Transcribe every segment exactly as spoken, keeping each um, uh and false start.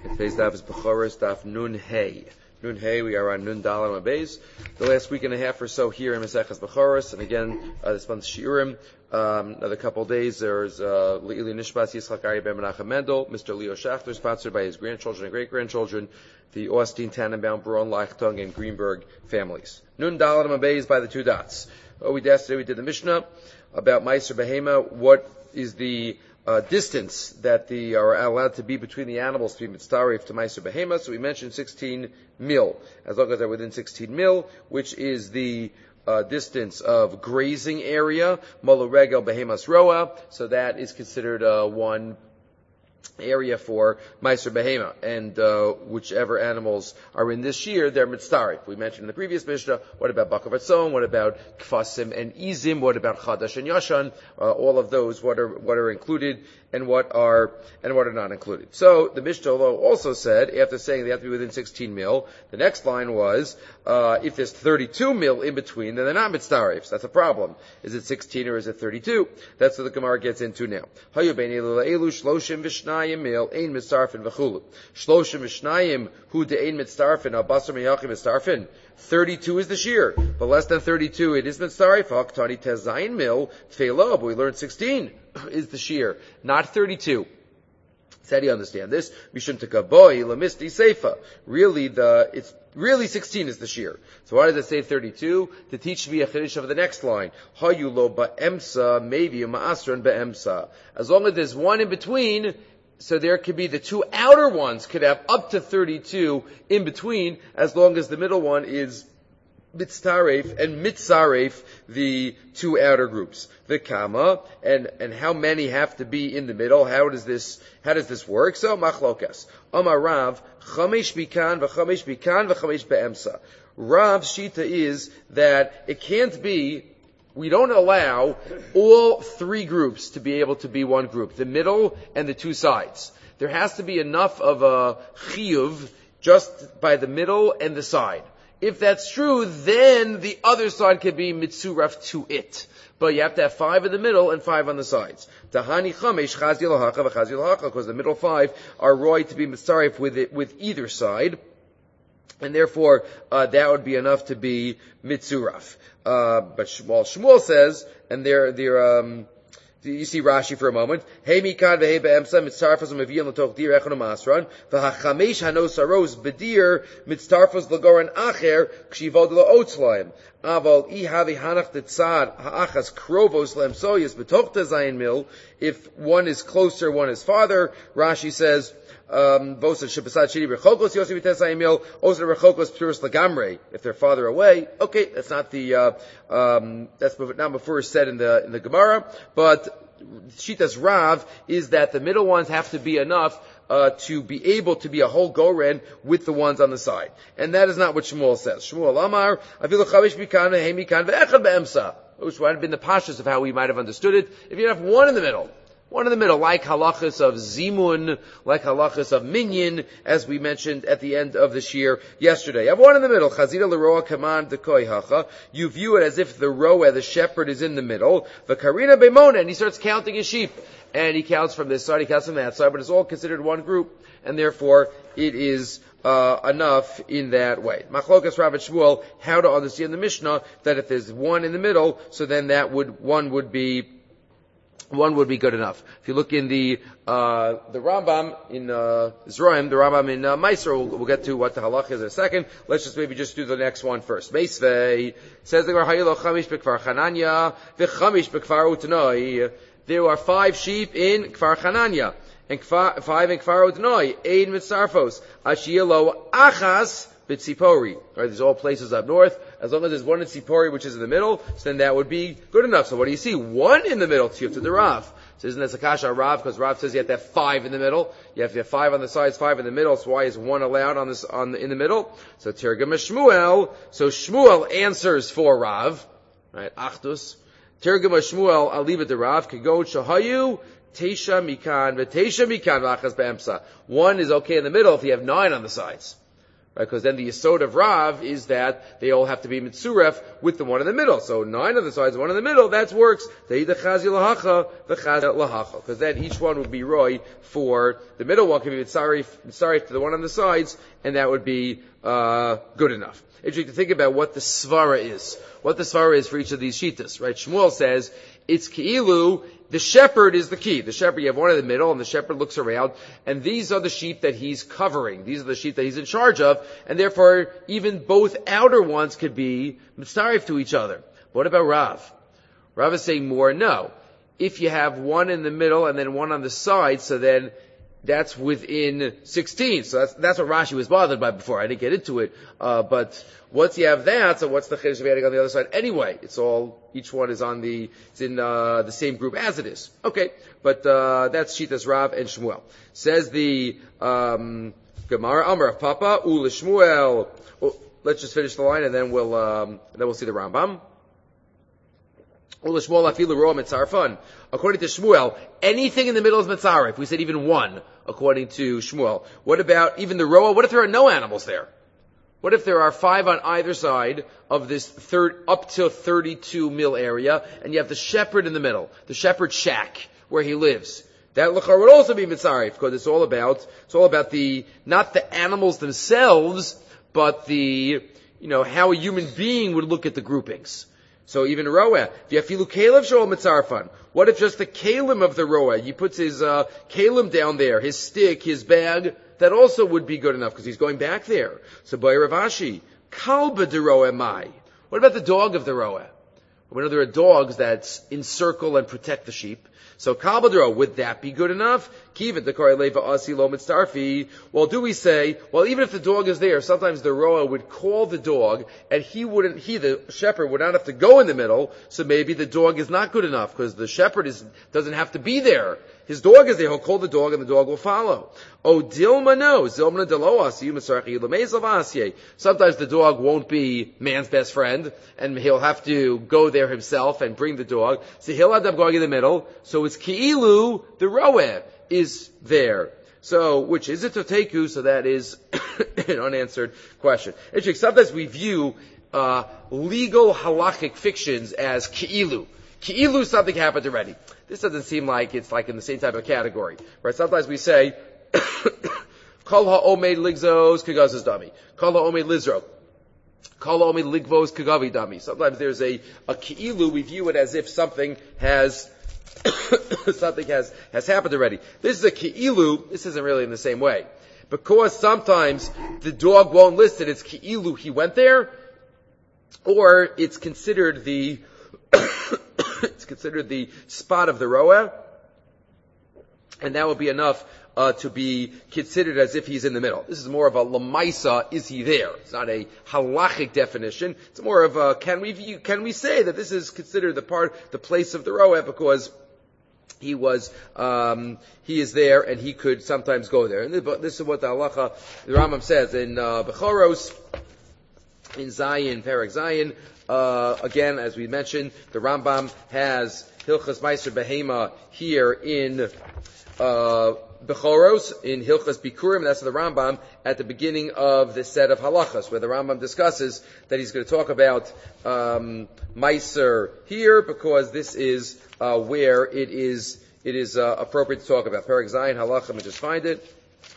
Today's daf is Bechoros daf Nun Hey. Nun Hey, we are on Nun Dalet Beis. The last week and a half or so here in Maseches Bechoros, and again, uh, this month's Shiurim. Um, another couple of days, there's uh, Le'ili Nishbas Yitzchak Aryeh Ben Menachem Mendel, Mister Leo Schachter, sponsored by his grandchildren and great-grandchildren, the Austin, Tannenbaum, Baron, Leichtung, and Greenberg families. Nun Dalet Beis by the two dots. Oh, we yesterday we did the Mishnah about Meiser Behema. What is the Uh, distance that the are allowed to be between the animals to be mitzaref to Meiser Behema. So we mentioned sixteen mil, as long as they're within sixteen mil, which is the uh, distance of grazing area, Molo Regel Behemas Roa. So that is considered uh, one area for Meiser Behema, and uh, whichever animals are in this year, they're mitzaref. We mentioned in the previous Mishnah, what about Bakav Atzon, what about Kfasim and Izim, what about Chadash and Yashan, uh, all of those, what are what are included and what are and what are not included. So the Mishnah also said, after saying they have to be within sixteen mil, the next line was, uh, if there's thirty-two mil in between, then they're not mitzaref. So that's a problem. Is it sixteen or is it thirty-two? That's what the Gemara gets into now. Shloshim mil ein mitzarfin v'chulu. Shloshim v'shnayim hu de'ein mitzarfin al-basar miyachim mitzarfin. thirty-two is the shear, but less than thirty-two it is mitzaref. Ha'ktani tezayin mil tfeilah, but we learned sixteen is the shear, not thirty-two. So how do you understand this? Mishum tekaboy lamisti seifa. Really, the it's really sixteen is the shear. So why does it say thirty-two? To teach me a chiddush of the next line. Hayulo ba'emsa maybe ma'asron ba'emsa. As long as there's one in between. So there could be the two outer ones could have up to thirty-two in between, as long as the middle one is mitzaref and mitzaref, the two outer groups. The kama, and, and how many have to be in the middle? How does this, how does this work? So, machlokas. Amar Rav, chamesh bikan v'chamesh bikan v'chamesh be'emsa. Rav's shita is that it can't be, we don't allow all three groups to be able to be one group, the middle and the two sides. There has to be enough of a chiyuv just by the middle and the side. If that's true, then the other side can be mitzuraf to it. But you have to have five in the middle and five on the sides. Tahani chamesh chazi lahacha v'chazi lahacha, because the middle five are roy to be mitzaref with it, with either side. And therefore, uh, that would be enough to be mitzuraf. Uh, but Shmuel, Shmuel says, and they're, they're, um, you see Rashi for a moment. Hey mikad v'hei be'emsa mitzarfos u'meviyin l'toch dir echon u'masran v'hachamesh hanos aros b'dir mitzarfos l'goran acher k'shivod lo'otz laim aval ihavi hanach tetzad ha'achas krovos le'emsoyes b'toch tezayin mil. If one is closer, one is farther. Rashi says, Um, if they're farther away, okay, that's not the, uh, um, that's not before said in the, in the Gemara, but Shitas Rav is that the middle ones have to be enough, uh, to be able to be a whole goren with the ones on the side. And that is not what Shmuel says. Shmuel Amar, afilu chavish mikan ve'hei mikan ve'echad be'emsa. Which would have been the pashas of how we might have understood it. If you have one in the middle, one in the middle, like halachas of zimun, like halachas of minyan, as we mentioned at the end of the shir yesterday. You have one in the middle, chazira l'roa kaman dekoi hacha. You view it as if the roa, the shepherd, is in the middle. V'karina be'mona, and he starts counting his sheep. And he counts from this side, he counts from that side, but it's all considered one group, and therefore it is uh, enough in that way. Machlokas Rav and Shmuel, how to understand the Mishnah, that if there's one in the middle, so then that would, one would be One would be good enough. If you look in the uh, the Rambam in uh, Zroim, the Rambam in uh, Meiser, we'll, we'll get to what the halach is in a second. Let's just maybe just do the next one first. Meisvei says the Hayilo chamish bekfar Chananya v'chamish bekfar Utnoi. There are five sheep in Kfar Chananya and kfar, five in Kfar Utnoi. Ein mitzarfos ashiyelo achas b'tzipori. Right, these are all places up north. As long as there's one in Tzipori, which is in the middle, so then that would be good enough. So what do you see? One in the middle, to the Rav. So isn't that Sakasha Rav? Because Rav says you have to have five in the middle. You have to have five on the sides, five in the middle. So why is one allowed on this, on the, in the middle? So Tirgam Shmuel. So Shmuel answers for Rav. Right? Achdus. Tirgam Shmuel, I'll leave it to Rav. Kigod Shahayu. Teisha Mikan. V'Teisha Mikan. V'Achas Be'emsa. One is okay in the middle if you have nine on the sides. Right? Because then the yesod of Rav is that they all have to be mitzuref with the one in the middle. So nine of the sides, one in the middle, that works. Because then each one would be roy for the middle one, could be mitzaref, mitzaref to the one on the sides, and that would be uh good enough. Interesting to think about what the svara is. What the svara is for each of these shitas, right? Shmuel says, it's ki'ilu, the shepherd is the key. The shepherd, you have one in the middle, and the shepherd looks around, and these are the sheep that he's covering. These are the sheep that he's in charge of, and therefore, even both outer ones could be mitzaref to each other. What about Rav? Rav is saying more, no. If you have one in the middle and then one on the side, so then that's within sixteen. So that's, that's what Rashi was bothered by before. I didn't get into it. Uh, but once you have that, so what's the chiddush of adding on the other side? Anyway, it's all, each one is on the, it's in, uh, the same group as it is. Okay. But, uh, that's Shitas Rav and Shmuel. Says the, um, Gemara, Amar of Papa, Ula Shmuel. Well, let's just finish the line and then we'll, um, and then we'll see the Rambam. According to Shmuel, anything in the middle is mitzaref. We said even one, according to Shmuel. What about even the roa? What if there are no animals there? What if there are five on either side of this third, up to thirty-two mil area, and you have the shepherd in the middle, the shepherd shack where he lives? That lachar would also be mitzaref, because it's all about, it's all about the, not the animals themselves, but the, you know, how a human being would look at the groupings. So even roa, v'yafilu kelev shol mitzarfan. What if just the kalim of the roa, he puts his uh, kalim down there, his stick, his bag, that also would be good enough because he's going back there. So by Rav Ashi, kalba de roa mai. What about the dog of the roa? We know there are dogs that encircle and protect the sheep. So kalba de roa, would that be good enough? Kiva de koreleva asi lo mitzarfi. Well, do we say, well, even if the dog is there, sometimes the roa would call the dog, and he wouldn't, he, the shepherd, would not have to go in the middle, so maybe the dog is not good enough, because the shepherd is, doesn't have to be there. His dog is there, he'll call the dog, and the dog will follow. Oh, dilma no, zilmana delo asi, mitzarchi lemezav asye. Sometimes the dog won't be man's best friend, and he'll have to go there himself and bring the dog, so he'll end up going in the middle, so it's ki'ilu, the roa is there. So, which is it to teku? So that is an unanswered question. Actually, sometimes we view uh, legal halachic fictions as ki'ilu. Ki'ilu, something happened already. This doesn't seem like it's like in the same type of category, right? Sometimes we say, Kol ha'omed ligzos kagaz's dami. Kol ha'omed lizro. Kol ha'omed ligvos kagavi dami. Sometimes there's a, a ki'ilu, we view it as if something has something has, has happened already. This is a ki'ilu. This isn't really in the same way. Because sometimes the dog won't listen, it's ki'ilu, he went there, or it's considered the, it's considered the spot of the roa, and that would be enough uh, to be considered as if he's in the middle. This is more of a lamaisa, is he there? It's not a halachic definition. It's more of a, can we view, can we say that this is considered the part, the place of the roa, because he was, um, he is there, and he could sometimes go there. And this is what the halacha, the Rambam says in uh, Bechoros, in Zion, Perek Zion. Uh, again, as we mentioned, the Rambam has Hilchas Meiser Behema here in uh, Bechoros, in Hilchas Bikurim. That's the Rambam at the beginning of the set of halachas, where the Rambam discusses that he's going to talk about um, Meiser here, because this is uh, where it is it is uh, appropriate to talk about. Perek Zion halacha. Let me just find it.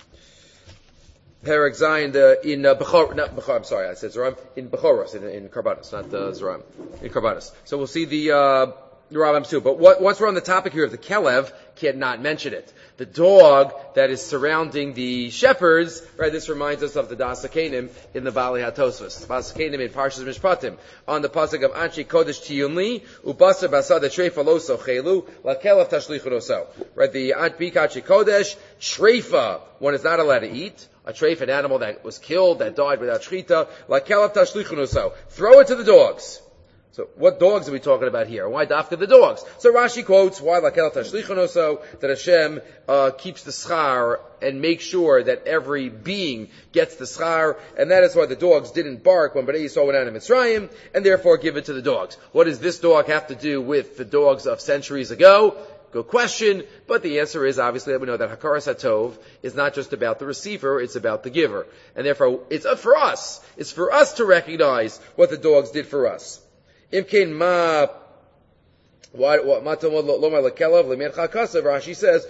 Perek Zion in uh, Bechor, not Bechor, I'm sorry, I said Zeram, in Bechoros, in, in Karbanos, not uh, Zeram, in Karbanos. So we'll see the, uh, the Rambam too. But what, once we're on the topic here of the Kelev, can't not mention it. The dog that is surrounding the shepherds, right, this reminds us of the Dasakenim in the Bali HaTosfos. Dasakenim in Parshas Mishpatim, on the pasuk of Anshi Kodesh Tiyunli, Ubasar Basad Treifa Loso Chelu, La Kelev Tashlichun Oso. Right, the Anshi Kodesh, Treifa, one is not allowed to eat. A treif, an animal that was killed, that died without shchita, like kelav tashlichun oso. Throw it to the dogs. So, what dogs are we talking about here? Why dafka the dogs? So Rashi quotes why like kelav tashlichun oso, that Hashem uh, keeps the schar and makes sure that every being gets the schar, and that is why the dogs didn't bark when Bnei Yisrael went out of Mitzrayim, and therefore give it to the dogs. What does this dog have to do with the dogs of centuries ago? Good question, but the answer is obviously that we know that Hakaras HaTov is not just about the receiver, it's about the giver. And therefore, it's up for us. It's for us to recognize what the dogs did for us. Imkein ma, what, what, Rashi says,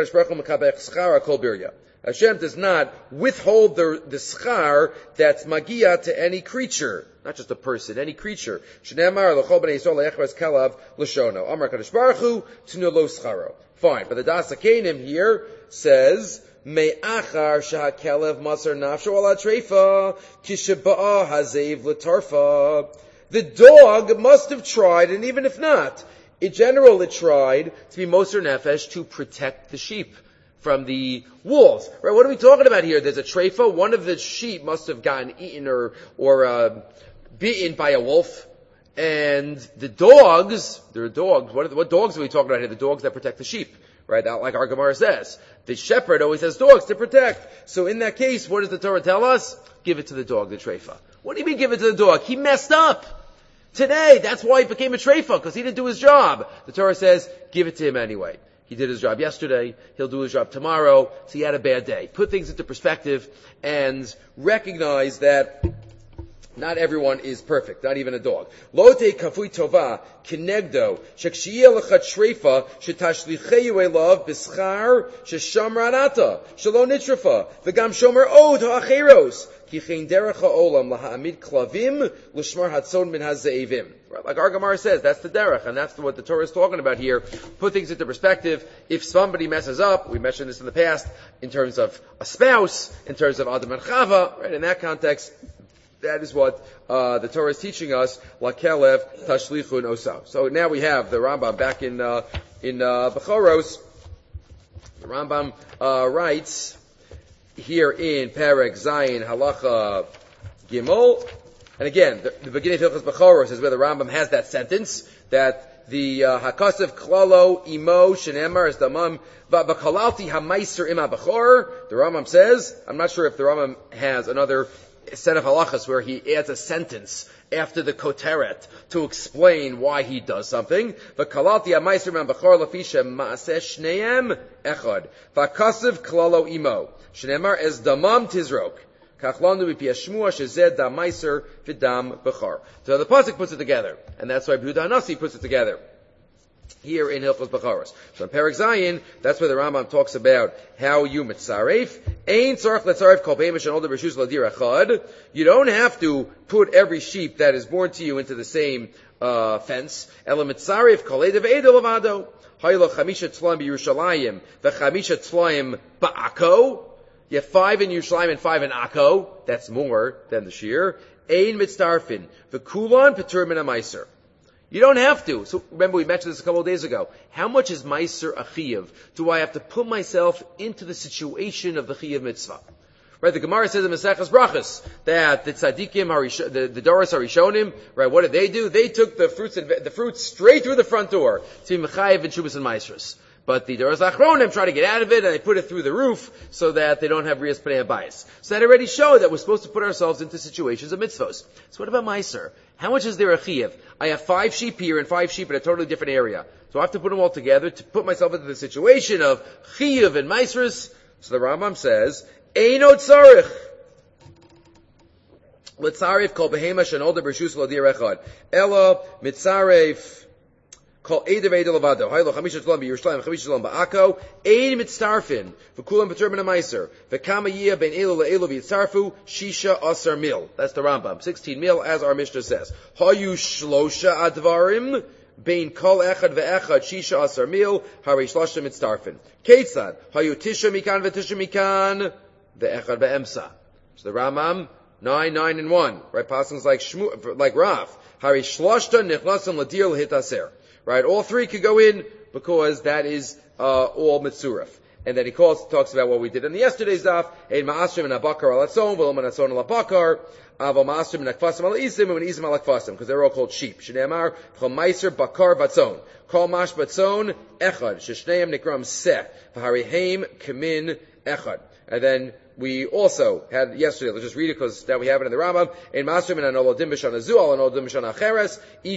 Hashem does not withhold the, the schar that's magia to any creature, not just a person, any creature. Shneimar l'chol bnei Yisrael le'echras kalav l'shono. Amar Kadosh Baruch Hu tnu lo scharo. Fine, but the Das HaKeinim here says me'achar shehakelev masar nafsho ala treifa kisheba'a hazev l'tarfa. The dog must have tried, and even if not, in general it tried to be moser nefesh to protect the sheep from the wolves. Right? What are we talking about here? There's a treifa. One of the sheep must have gotten eaten or or uh, bitten by a wolf, and the dogs. There are dogs. What, are the, what dogs are we talking about here? The dogs that protect the sheep, right? Like our Gemara says, the shepherd always has dogs to protect. So in that case, what does the Torah tell us? Give it to the dog, the treifa. What do you mean, give it to the dog? He messed up today. That's why he became a treifa, because he didn't do his job. The Torah says, give it to him anyway. He did his job yesterday, he'll do his job tomorrow, so he had a bad day. Put things into perspective and recognize that not everyone is perfect, not even a dog. Lo te kafui tova kinegdo shekshiyeh lecha treifa shetashlicheyu elav b'schar sheshamra anata shelo nitrafa v'gam shomer od ha'acheros ki chen derech ha'olam laha'amid klavim l'shmar hatzon min hazeivim. Like our Gemara says, that's the derech, and that's what the Torah is talking about here. Put things into perspective. If somebody messes up, we mentioned this in the past, in terms of a spouse, in terms of Adam and Chava, right, in that context, that is what uh, the Torah is teaching us. Lakelev tashlichun osav. So now we have the Rambam back in uh, in uh, Bechoros. The Rambam uh, writes here in Perek Zayin Halacha Gimel, and again, the, the beginning of Hilchos Bechoros is where the Rambam has that sentence that the uh, Hakasav Klalo Imo Shenemar is Damam Va'Bakalalti Hamaiser Ima Bechor. The Rambam says, I'm not sure if the Rambam has another set of halachas where he adds a sentence after the koteret to explain why he does something. V'kalalti ha'maiser man b'chor lafisha ma'aseh shneim echad. V'akasav klalo imo. Shneimar es damam tizrok. Kachlanu mipi hashmua shezed dam maiser v'dam b'chor. So the pasuk puts it together, and that's why Yehuda Hanasi puts it together here in Hilchos Bechoros. So in Perek Zayin, that's where the Rambam talks about how you mitzaref. Ein tzarech letzaref kol behemoth shenoldu b'reshus ladir echad. You don't have to put every sheep that is born to you into the same uh, fence. Ela mitzaref kol edav edel levado. Haylo chamisha tzlaim b'Yerushalayim v'chamisha tzlaim ba'ako. You have five in Yerushalayim and five in Akko. That's more than the shear. Ein mitzarfin v'kulan petur min ha'maiser. You don't have to. So remember, we mentioned this a couple of days ago. How much is Meiser a Chiyuv? Do I have to put myself into the situation of the Chiyuv mitzvah? Right, the Gemara says in Maseches Brachos that the tzaddikim, the, the Doros Harishonim, right, what did they do? They took the fruits and the fruits straight through the front door to be Mechayev and Shubas and Meisros. But the Doros Achronim try to get out of it, and they put it through the roof so that they don't have Riyas Pnei HaBayis. So that already showed that we're supposed to put ourselves into situations of mitzvos. So what about Meiser? How much is there a chiyuv? I have five sheep here and five sheep in a totally different area. So I have to put them all together to put myself into the situation of chiyuv and meisrus. So the Rambam says, Eino tzarich. Litzaref kol behema shenolda b'reshus ladir echad. Ela mitzaref kol edav edel levado. Haylo chamisha tzlam b'Yerushalayim, chamisha tzlam ba'ako. Ein mitzarfin v'kulam b'tur min ha'maiser. V'kama yiyah ben elu le'elu v'yitzarfu shisha asar mil. That's the Rambam. Sixteen mil, as our Mishnah says. Hayu shlosha advarim bein kol echad ve'echad shisha asar mil. Hari shlosha mitzarfin. Ketzad hayu tisha mikan v'tisha mikan ve'echad ve'emsa. So the Rambam, nine, nine, and one. Right? Passings like Shmu, like Rav. Hari shloshta nichlasim ladir l'hitaser. Right? All three could go in because that is uh, all mitzuref. And then he calls, talks about what we did in the yesterday's daf. Ein ma'asrim and abakar al atzon, v'lo manatzon al abakar, aval ma'asrim and akfasim al isim, and isim al akfasim, because they're all called sheep. Shneimar, chol meiser bakar vatzon. Kol mash vatzon, echad. Sheshneim nikram seh. V'hariheim kamin echad. And then we also had yesterday, let's just read it because now we have it in the Rambam. Ein ma'asrim and anoladim b'shana zu, al anoladim b'shana acheres. Each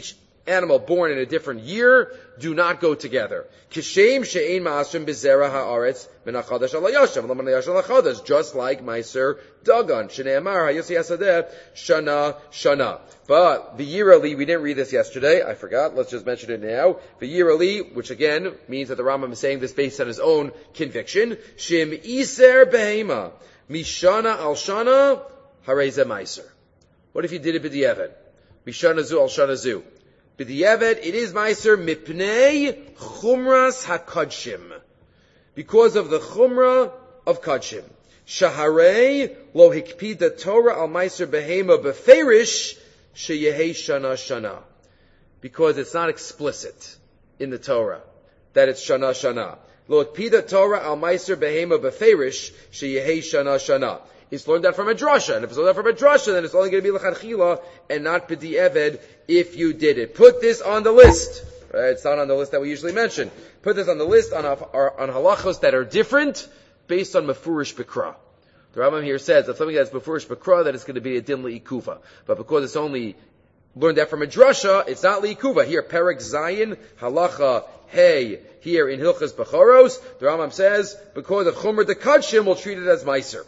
animal born in a different year do not go together. Kishem she'ein ma'asrim b'zera ha'aretz min ha'chadash ala yashem v'lo min ha'yashem ha'chadash, just like Meiser Dagan. Shne'emar ha'yosi hasadeh shana shana. But the Yirali, we didn't read this yesterday, I forgot, let's just mention it now. The Yirali, which again means that the Rambam is saying this based on his own conviction. Shim iser behema mishana al shana hareze Meiser. What if you did it b'di'evet? Mishana zu al shana zu. B'di'evet, it is Meiser mipnei chumras hakadshim. Because of the chumrah of kadshim. Shaharei lo hikpida Torah al Meiser behema beferish sheyehei shana shana. Because it's not explicit in the Torah that it's shana shana. Lo hikpida Torah al Meiser behema beferish sheyehei shana shana. It's learned that from a drasha, and if it's learned that from a drasha, then it's only going to be l'chadchila and not b'di'eved if you did it. Put this on the list. Right? It's not on the list that we usually mention. Put this on the list on on halachos that are different based on mefurish b'kra. The Rambam here says that something that's mefurish b'kra, that it's going to be a din li'ikuva, but because it's only learned that from a drasha, it's not li'ikuva. Here, Perek Zayin halacha hey. Here in Hilchas Bechoros, the Rambam says because of chumr de kadshim, we'll treat it as meiser.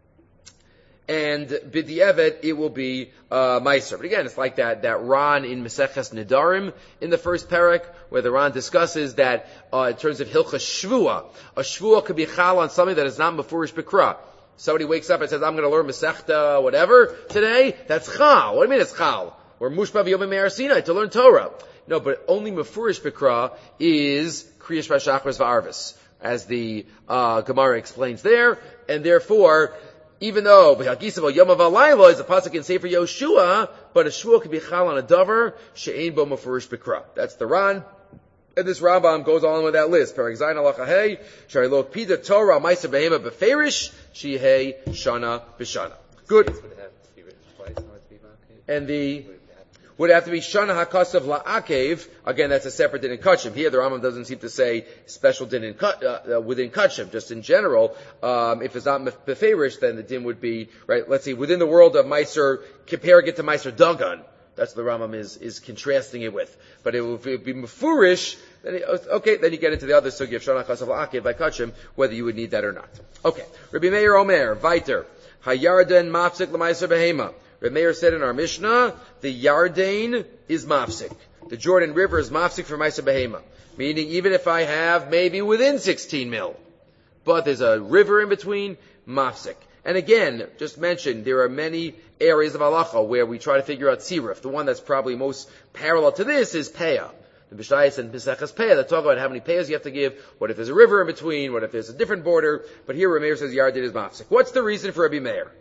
And b'di'evet, it will be uh, Meiser. But again, it's like that that Ran in Meseches Nedarim in the first parak, where the Ran discusses that uh, in terms of Hilchas Shvua, a Shvua could be chal on something that is not Mefurish B'kra. Somebody wakes up and says, I'm going to learn Masechta whatever today. That's chal. What do you mean it's chal? Or Mushba V'yom Me'ar Sinai to learn Torah. No, but only Mefurish B'kra is Kriyash V'Shachris V'Arvis, as the uh, Gemara explains there, and therefore, even though B'Hagisav Yom Avalayla is a pasuk in Sefer Yoshua, but a shvua could be chal on a davar she'ein bo mefurish b'kra. That's the Ran, and this Rambam goes on with that list. Perek Zayin halacha hey shari lo pida Torah ma'aser behema beferish shehei shana b'shana. Good. And the would have to be shana hakasav la'akev. Again, that's a separate din in kachim. Here, the Rambam doesn't seem to say special din in uh, uh, within kachim. Just in general, um, if it's not beferish, then the din would be right. Let's see, within the world of Meiser, comparing it to Meiser Dagan. That's what the Rambam is is contrasting it with. But it would be mefurish. Then it, okay, then you get into the other sugi of shana hakasav la'akev by kachim, whether you would need that or not. Okay, Rabbi Meir Omer Viter Hayarden Mafsik L'Meiser Behema. Reb Meir said in our Mishnah, the Yarden is mafsik. The Jordan River is mafsik for Meiser Behema. Meaning, even if I have maybe within sixteen mil, but there's a river in between, mafsik. And again, just mentioned, there are many areas of halacha where we try to figure out sirif. The one that's probably most parallel to this is peah. The Bishayis and Pesachas peah that talk about how many peahs you have to give, what if there's a river in between, what if there's a different border. But here Reb Meir says Yarden is mafsik. What's the reason for Rabbi Meir?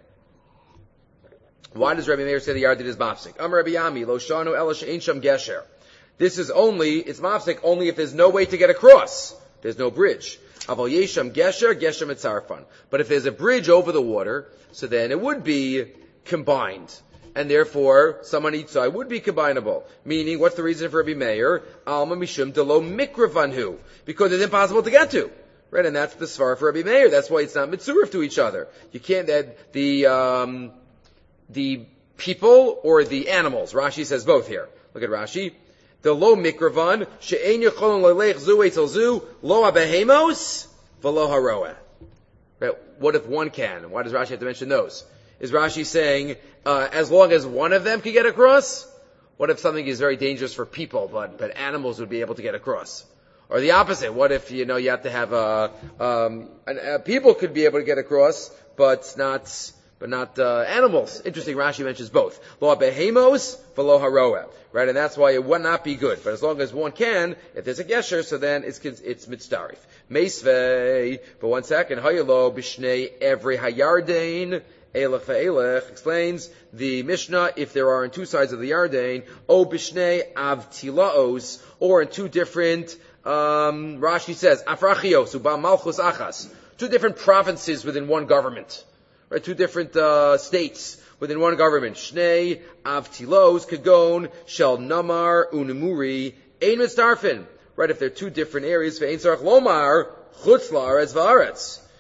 Why does Rabbi Meir say the Yarden is mafsik? Amar Rabbi Yami, lo shanu ela she'ein sham gesher. This is only, it's mafsik only if there's no way to get across. There's no bridge. Aval yesham gesher, gesher mitzarfan. But if there's a bridge over the water, so then it would be combined. And therefore, someone each side would be combinable. Meaning, what's the reason for Rabbi Meir? Alma mishum delo mikravanhu. Because it's impossible to get to. Right, and that's the svar for Rabbi Meir. That's why it's not mitzurif to each other. You can't, that the, um, the people or the animals. Rashi says both here. Look at Rashi. The lo mikravan she'ein yecholon lelech zu etzel zu lo abehemos v'lo haroeh. Right? What if one can? Why does Rashi have to mention those? Is Rashi saying uh, as long as one of them can get across? What if something is very dangerous for people, but but animals would be able to get across? Or the opposite. What if you know you have to have a uh, um, an, uh, people could be able to get across, but not. But not uh, animals. Interesting, Rashi mentions both. Lo behemos v'lo haroeh. Right, and that's why it would not be good. But as long as one can, if there's a gesher, so then it's it's mitzdarif. Meisvei, but one second, hayalo b'shnei every hayardain, elech ve'elech, explains the Mishnah, if there are on two sides of the Yarden, o b'shnei avtilaos, or in two different, um, Rashi says, afrachios, uba malchus achas, two different provinces within one government. Right, two different uh, states within one government. Shnei avtilos kagon shel namar unimuri ein mitzdarfin. Right, if they're two different areas, ve'ein tzarich lomar chutz la'aretz va'aretz.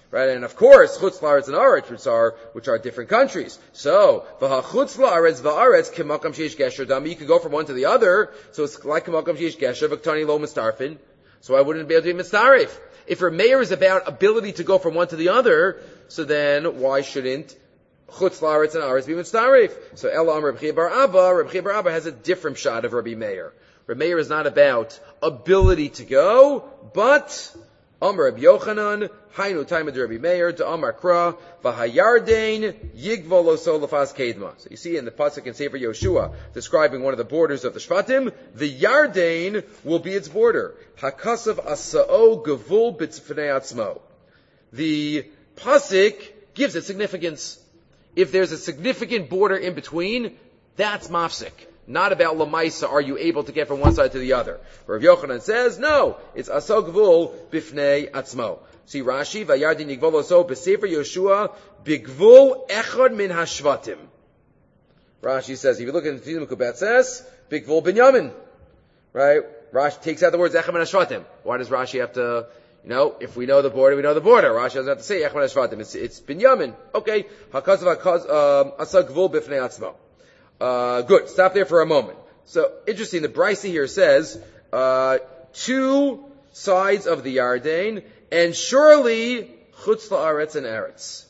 Right, and of course, chutz la'aretz and aretz, which are which are different countries. So, v'ha chutz la'aretz v'aretz k'makam sheish gesher dami. You could go from one to the other. So it's like k'makam sheish gesher v'ktani lo mistarfin. So I wouldn't be able to be mistarif. If her mayor is about ability to go from one to the other, so then why shouldn't chutz la'aretz and aretz be mistarif? So El Amar Reb Chia bar Abba, Reb Chia bar Abba has a different shot of Rabbi Meir. Rabbi Meir is not about ability to go, but Amar Reb Yochanan, Hainu Taimad Rabbi Meir, to Amar Kra, V'hayardein Yigvol Oso Lefas Kedma. So you see in the pasuk in Sefer Yoshua, describing one of the borders of the Shvatim, the Yardein will be its border. Hakasav Asa'o Gevul B'tzfnei Atzmo. The pasuk gives it significance. If there's a significant border in between, that's mafsik. Not about Lamaisa, are you able to get from one side to the other. Rav Yochanan says, no, it's Aso Gvul Bifnei Atzmo. See Rashi, Vayardin Yigvol Oso B'Sefer Yoshua B'Gvul Echad Min Hashvatim. Rashi says, if you look at the Tzidim Kubet says, B'Gvul Binyamin. Right? Rashi takes out the words Echad Min Hashvatim. Why does Rashi have to, you know, if we know the border, we know the border. Rashi doesn't have to say Echad Min Hashvatim. It's, it's Binyamin. Okay. Hakazav Aso Gvul Bifnei Atzmo. Uh, good. Stop there for a moment. So, interesting, the Brisa here says, uh, two sides of the Yarden, and surely, chutz la'aretz and eretz.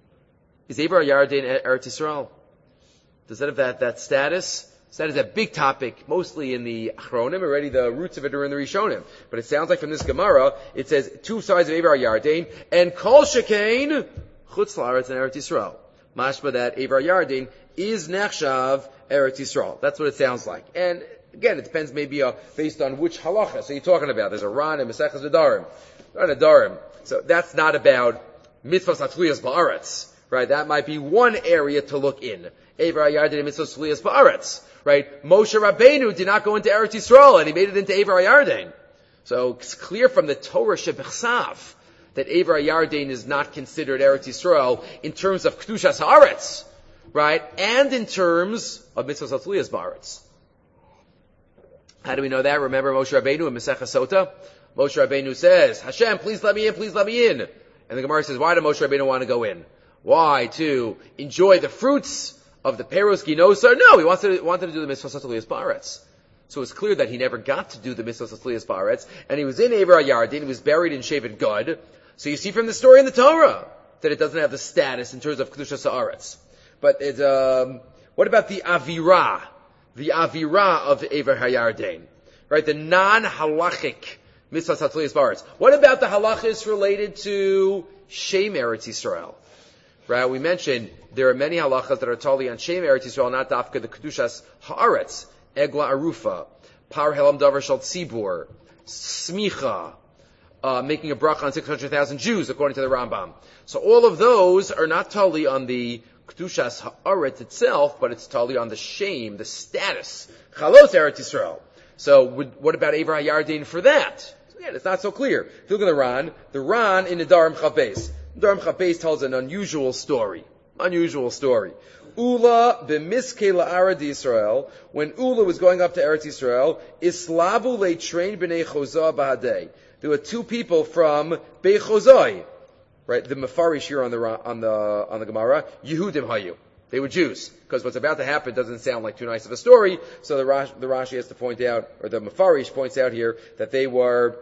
Is Eber Yarden Eretz Yisrael? Does that have that, that status? So that is a big topic, mostly in the Achronim. Already the roots of it are in the Rishonim. But it sounds like from this Gemara, it says two sides of Eber Yarden, and kol shekain, chutz la'aretz and Eretz Yisrael. Mashma that Eber Yarden is Nechshav Eretz Yisrael. That's what it sounds like. And again, it depends maybe uh, based on which halacha. So you're talking about. There's a Ran and Maseches Nedarim. Ran Nedarim. So that's not about mitzvahs atluyas ba'aretz. Right? That might be one area to look in. Ever Hayardin and mitzvahs atluyas ba'aretz. Right? Moshe Rabbeinu did not go into Eretz Yisrael and he made it into Ever Hayardin. So it's clear from the Torah Shebechsav that Ever Hayardin is not considered Eretz Yisrael in terms of Kedushas Haaretz. Right? And in terms of mitzvahs atluyas ba'aretz. How do we know that? Remember Moshe Rabbeinu in Masechah Sota? Moshe Rabbeinu says, Hashem, please let me in, please let me in. And the Gemara says, why did Moshe Rabbeinu want to go in? Why? To enjoy the fruits of the Peros Ginosa? No, he wanted to, wanted to do the mitzvahs atluyas ba'aretz. So it's clear that he never got to do the mitzvahs atluyas ba'aretz, and he was in Ever Hayardin, he was buried in Shevet Gad. So you see from the story in the Torah that it doesn't have the status in terms of Kedushas Haaretz. But it's, um, what about the Avirah? The Avirah of Ever Hayarden. Right? The non-halachic mitzvahs atluyas ba'aretz. What about the halachas related to Shem Eretz Yisrael? Right? We mentioned there are many halachas that are totally on Shem Eretz Yisrael, not dafka the Kedushas Haaretz. Egla Arufa. Par Helam Davar Shal Tzibur. Smicha. Uh, making a bracha on six hundred thousand Jews, according to the Rambam. So all of those are not totally on the Kedushas Haaretz itself, but it's totally on the shame, the status. Chalos Eretz Yisrael. So would, what about Ever Hayardin for that? So again, it's not so clear. If you look at the Ran, the Ran in the Nedarim Chav Beis. Nedarim Chav Beis tells an unusual story. Unusual story. Ula b'miskei la'arad Yisrael, when Ula was going up to Eretz Yisrael, islavu le'trein b'nei Chozah b'hadei. There were two people from Bei Chozai. Right, the Mefarish here on the on the on the Gemara, Yehudim Hayu. They were Jews, because what's about to happen doesn't sound like too nice of a story. So the Rashi, the Rashi has to point out, or the Mefarish points out here that they were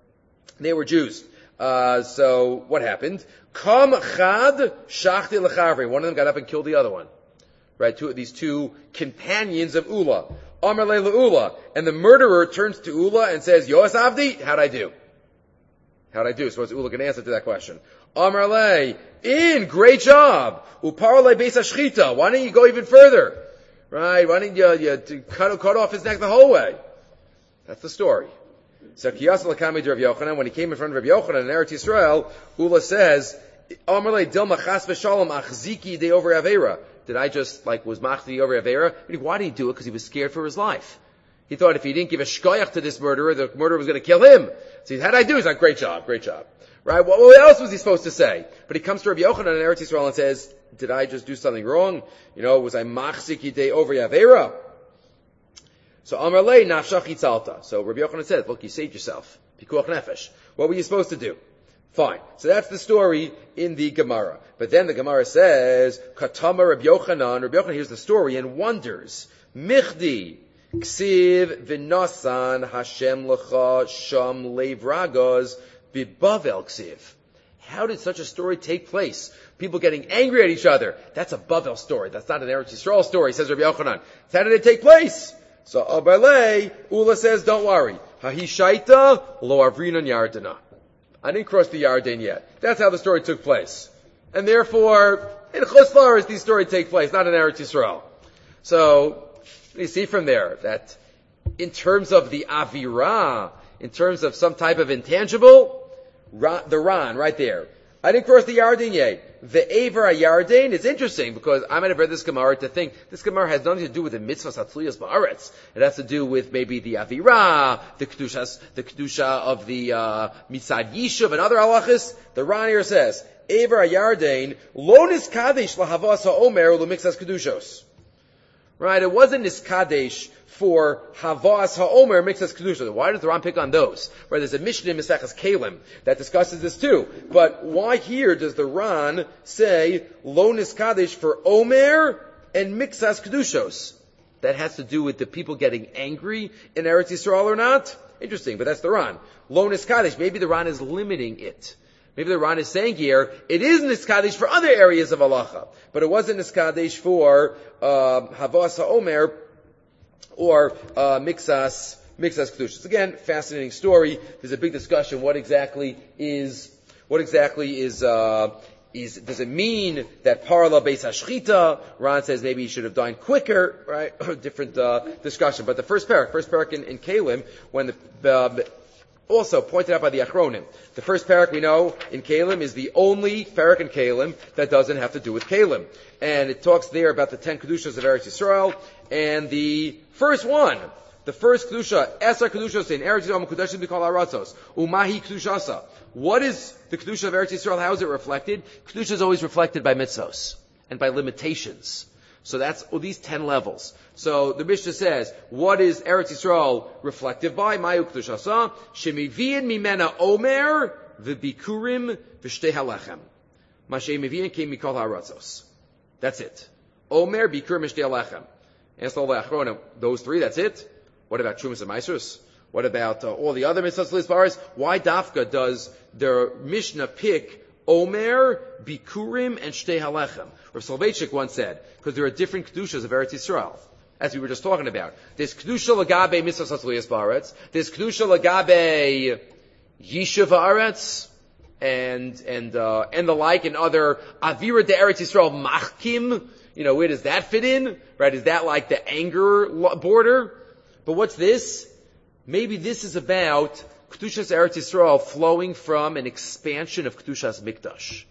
they were Jews. Uh, so what happened? Kam chad shachti lechavri. One of them got up and killed the other one. Right, two these two companions of Ula. Amar le Ula, and the murderer turns to Ula and says, Yoas Avdi, how'd I do? How'd I do? So what's Ula going to answer to that question? Amar le, in, great job. Upar le beis hashchita. Why don't you go even further? Right? Why don't you, you cut, cut off his neck the whole way? That's the story. So Kiyas l'kamid Rav Yochanan, when he came in front of Rav Yochanan in Eretz Yisrael, Ula says, Amar le dilma chas v'shalom achziki de over avera. Did I just, like, was machdi over avera? Why did he do it? Because he was scared for his life. He thought if he didn't give a shkoyach to this murderer, the murderer was going to kill him. So how did I do? He's like, great job, great job. Right? What, what else was he supposed to say? But he comes to Rabbi Yochanan in Eretz Yisrael and says, did I just do something wrong? You know, was I machzik yidei over Yavera? So Amar lei nafshach yitzalta. So Rabbi Yochanan said, look, you saved yourself. Pikuach nefesh. What were you supposed to do? Fine. So that's the story in the Gemara. But then the Gemara says, Katama Rabbi Yochanan, Rabbi Yochanan hears the story and wonders, Michdi, Ksiv v'nasan Hashem lecha sham leiv ragos bibavel ksiv. How did such a story take place? People getting angry at each other. That's a Bavel story. That's not an Eretz Yisrael story, says Rabbi Yochanan. How did it take place? So Abalei, Ula says, don't worry. Hahishaita lo avrinon yardena. I didn't cross the Yarden yet. That's how the story took place. And therefore, in Chutz La'aretz, these stories take place, not in Eretz Yisrael. So, you see from there that in terms of the Avirah, in terms of some type of intangible, the Ran, right there. I didn't cross the Yarden yet. The Aver Yarden is interesting because I might have read this Gemara to think this Gemara has nothing to do with the mitzvahs hatzliyas ba'aretz. It has to do with maybe the Avirah, the Kedushas, the Kedusha of the uh, Mitzad Yishuv and other halachas. The Ran here says, Aver Yarden, lo niskadesh lahavas ha'omer u'lemixas Kedushos. Right, it wasn't niskadesh for Havas HaOmer mixes Kedusha. Why does the Ram pick on those? Right, there's a Mishnah in Maseches Kalim that discusses this too. But why here does the Ran say Lo Niskadesh for Omer and Mixas Kedushos? That has to do with the people getting angry in Eretz Yisrael or not? Interesting, but that's the Ran. Lo Niskadesh, maybe the Ran is limiting it. Maybe the Ran is saying here, it is Niskadesh for other areas of halacha, but it wasn't Niskadesh for uh, Havas HaOmer or uh, Mixas, Mixas Kedushas. Again, fascinating story. There's a big discussion. What exactly is, what exactly is, uh, is, does it mean that Parla Beis HaShchita? Ran says maybe he should have dined quicker, right? Different, uh, discussion. But the first parak, first parak in, in Kalim, when the, uh, also pointed out by the Achronim. The first parak we know in Kalim is the only parak in Kalim that doesn't have to do with Kalim. And it talks there about the ten Kedushas of Eretz Yisrael. And the first one, the first Kedusha, Esar Kedushas in Eretz Yisrael, Mekudashim B'Kol HaAratzos, Umahi Kedushasa. What is the Kedusha of Eretz Yisrael? How is it reflected? Kedusha is always reflected by mitzvos and by limitations. So that's all these ten levels. So the Mishnah says, what is Eretz Yisrael reflective by? Mayu Kedushasa, Shemivian Mimena Omer, V'Bikurim, V'Shtei HaLechem. Mashe Mivian Kim Mikol HaAratzos. That's it. Omer, Bikurim, V'Shtei HaLechem. Ask all the Achronim, those three, that's it? What about Trumas and Maasros? What about uh, all the other mitzvahs, Lizbaris? Why Dafka does the Mishnah pick Omer, Bikurim, and Shtei HaLechem? Rav Soloveitchik once said, because there are different Kedushas of Eretz Yisrael, as we were just talking about. There's Kedusha Lagabe Mitzvahs Hatzliyas Ba'aretz, there's Kedusha Lagabe Yishuv Haaretz, and, and, uh, and the like, and other Avira de Eretz Yisrael Machkim. You know, where does that fit in? Right? Is that like the anger border? But what's this? Maybe this is about Kedushas Eretz Yisrael flowing from an expansion of Kedushas Mikdash.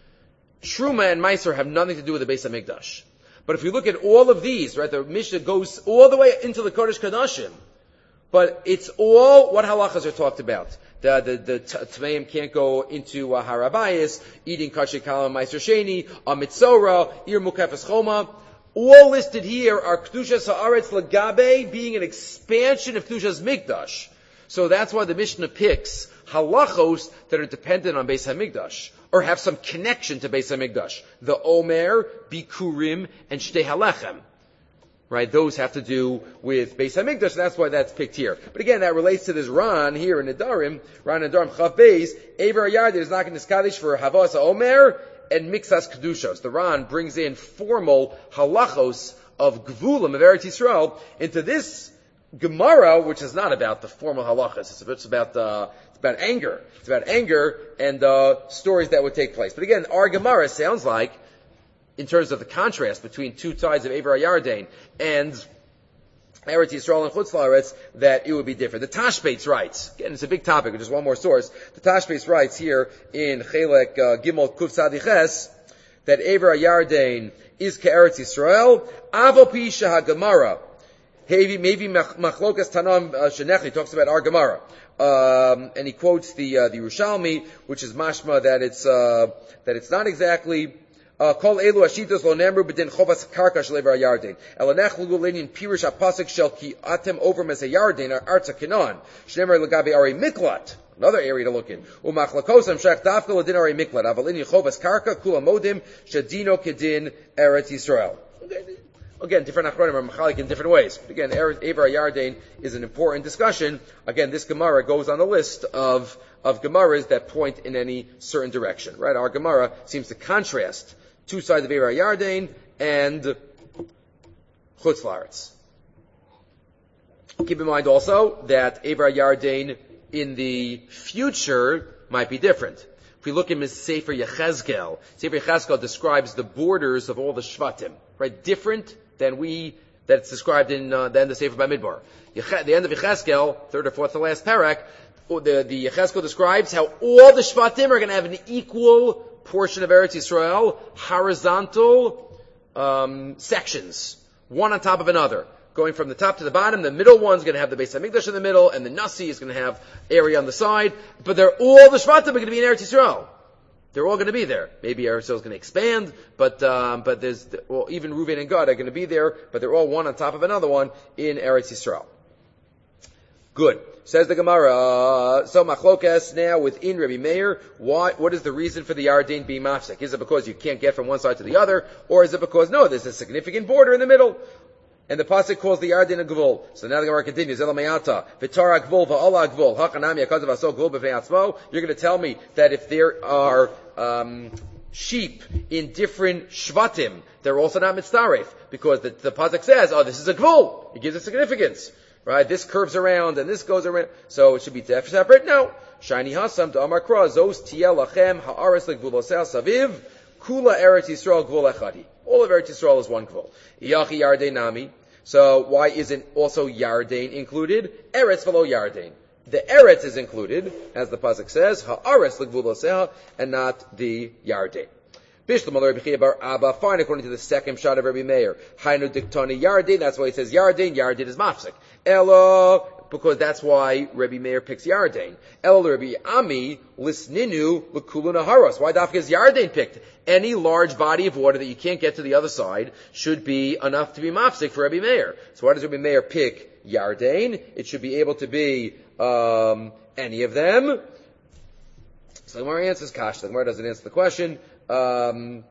Truma and Meiser have nothing to do with the Beis HaMikdash. But if you look at all of these, right, the Mishnah goes all the way into the Kodesh Kadashim. But it's all what halachas are talked about. The, the, the Tmeim can't go into uh, Harabayas, eating Kasher Kalam Meiser Sheni, a Mitzora, Ir Mukefes Choma. All listed here are Kedushas Haaretz Lagabe being an expansion of Kedushas Mikdash. So that's why the Mishnah picks halachos that are dependent on Beis HaMikdash, or have some connection to Beis HaMikdash. The Omer, Bikurim, and Shtei HaLechem. Right, those have to do with Beis HaMikdash, and that's why that's picked here. But again, that relates to this Ran here in Nedarim, Ran Nedarim Chav Beis, Ever Yard is not going to Skadish for Havas Omer and Mixas Kedushos. The Ran brings in formal halachos of Gvulim of Eretz Yisrael into this Gemara, which is not about the formal halachas. It's, it's about uh, it's about anger. It's about anger and uh, stories that would take place. But again, our Gemara sounds like, in terms of the contrast between two sides of Ever Yarden and Eretz Yisrael and Chutz La'aretz, that it would be different. The Tashbetz writes, again, it's a big topic, just one more source. The Tashbetz writes here in Chelek uh, Gimel Kuf Tzadiches that Ever Yarden is Ke'eretz Yisrael. Avo Pi Sheha Maybe Machlokas Tanam Shenechi talks about our Gemara, um, and he quotes the uh, the Yerushalmi, which is mashma that it's uh, that it's not exactly. Kol elu ashitos lo nemru b'din chovas karka shel Ever Yarden. Elanech lugulenin pirish apasik shel ki atem over mes Yarden artza Canaan. Shnemer legabe ari miklat Another area to look in. Umachlakosam shach dafka ladin ari miklat avalin yichovas karka kula modim shadino kedin Eretz Yisrael. Again, different achronim are machalik in different ways. But again, Eber Yardain is an important discussion. Again, this Gemara goes on the list of, of Gemaras that point in any certain direction. Right? Our Gemara seems to contrast two sides of Eber Yardain and Chutz La'aretz. Keep in mind also that Eber Yardain in the future might be different. If we look in Sefer Yechezkel, Sefer Yechezkel describes the borders of all the Shvatim, right? Different than we, that it's described in, uh, than the Sefer Bamidbar. Yech, the end of Yechezkel, third or fourth to last parak, the, the Yechezkel describes how all the Shvatim are going to have an equal portion of Eretz Yisrael, horizontal, um, sections, one on top of another. Going from the top to the bottom, the middle one's going to have the Beis HaMikdash in the middle, and the Nasi is going to have area on the side. But they're all the Shvatim are going to be in Eretz Yisrael. They're all going to be there. Maybe Eretz Yisrael is going to expand, but um, but there's well, even Reuven and Gad are going to be there, but they're all one on top of another one in Eretz Yisrael. Good. Says the Gemara. So machlokas now within Rabbi Meir. What what is the reason for the Yardain being mafsek? Is it because you can't get from one side to the other, or is it because no, there's a significant border in the middle? And the pasuk calls the Yardain a gvul. So now the Gemara continues. Elamayata v'tara gvul v'ala gvul hachanami akazav aso gvul b'fnei atzmo. You're going to tell me that if there are um, sheep in different shvatim, they're also not mitzaref because the, the pasuk says, "Oh, this is a gvul." It gives it significance, right? This curves around and this goes around, so it should be separate. No. Shiny hasam to amar kra zos tiel lachem haaretz legvulosel saviv kula Eretz Yisrael gvul echadi. All of Eretz Yisrael is one gvul. Yachi Yardain nami. So why isn't also Yardain included? Eretz v'lo Yardain. The Eretz is included, as the pasuk says, ha'aretz l'gvuloseha, and not the Yardain. Bishlam al Rabbi Chia bar Abba, fine according to the second shot of Rabbi Meir. Hainu diktani Yardain, that's why he says Yardain, Yardain is mafsek. Elo, because that's why Rabbi Meir picks Yardain. El Rabbi Ami, lisninu l'kulu naharos. Why dafka is Yardain picked? Any large body of water that you can't get to the other side should be enough to be mafsek for Rabbi Meir. So why does Rabbi Meir pick Yardain? It should be able to be um, any of them. So the Gemara answers Kash. The Gemara doesn't answer the question um,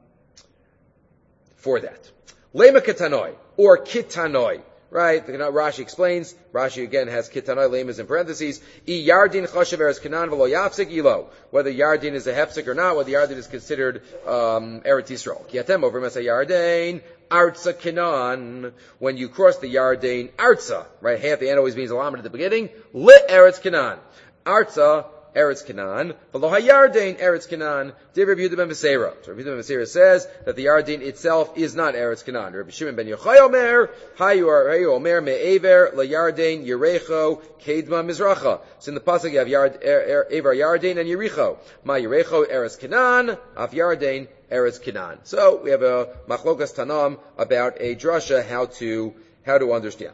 for that. Lema kitanoi, or kitanoi. Right? The Rashi explains. Rashi again has kitanoi lemas in parentheses. I yardin chashav eretz Canaan v'lo yafsik ilo. Whether yardin is a hefsik or not, whether yardin is considered um, Eretz Yisrael. Kiatem over mesa yardain arza Canaan. When you cross the yardain arza, right? Half the end always means a lamed at the beginning. Lit Eretz Canaan. Arza Eretz Canaan, v'lo hayardain Eretz Canaan. Did Rabbi Yehuda ben Beseira. So Rabbi Yehuda ben Beseira says that the Yardain itself is not Eretz Canaan. Rabbi Shimon ben Yochai Omer, Hayu Hayu Omer me'ever la'yardain Yerecho kedma mizracha. So in the pasuk you have Yard, er, er, Ever Yardain and Yericho. Ma Yerecho Eretz Canaan, Av Yardain Eretz Canaan. So we have a machlokas tanam about a drasha how to how to understand.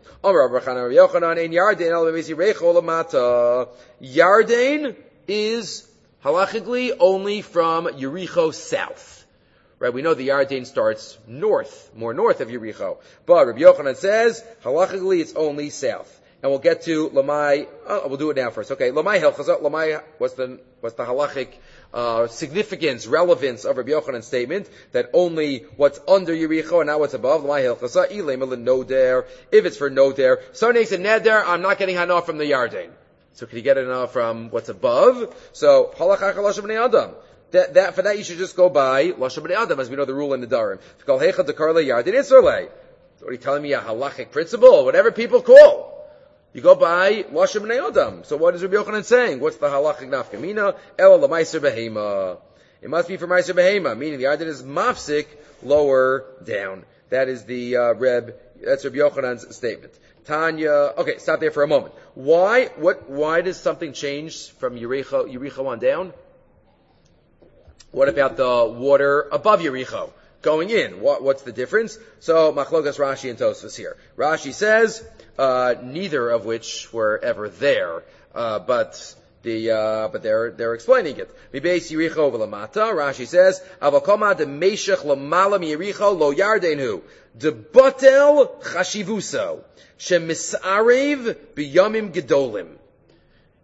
Yardain is halachically only from Yericho south. Right? We know the Yardain starts north, more north of Yericho. But Rabbi Yochanan says, halachically it's only south. And we'll get to Lamai, oh, we'll do it now first. Okay, Lamai Helchazot, Lamai, what's the, what's the halachic uh, significance, relevance of Rabbi Yochanan's statement that only what's under Yericho and not what's above? Lamai Helchazot, Ilema Noder. If it's for Noder, someone makes a Neder, I'm not getting Hana from the Yardain. So can you get it now from what's above? So, halachach lashon b'nei adam. That, that, for that you should just go by lashon b'nei adam, as we know the rule in the Darim. Kol heicha dekar le'yardin itzorlei. So are you telling me a halachic principle? Whatever people call. You go by lashon b'nei adam. So what is Rabbi Yochanan saying? What's the halachic nafkamina? Ela l'maiser behema. It must be for maiser behema, meaning the yardin is mafsik, lower down. That is the, uh, Reb, that's Rabbi Yochanan's statement. Tanya, okay, stop there for a moment. Why, what, why does something change from Yericho, Yericho on down? What about the water above Yericho going in? What, what's the difference? So, Machlokas Rashi and Tosfos here. Rashi says, uh, neither of which were ever there, uh, but the, uh, but they're, they're explaining it. Mibeis Yericho v'lamata, Rashi says, avakoma de meshech l'malam Yericho lo yardenhu, de batel chashivuso. Shemisarev b'yamim gedolim.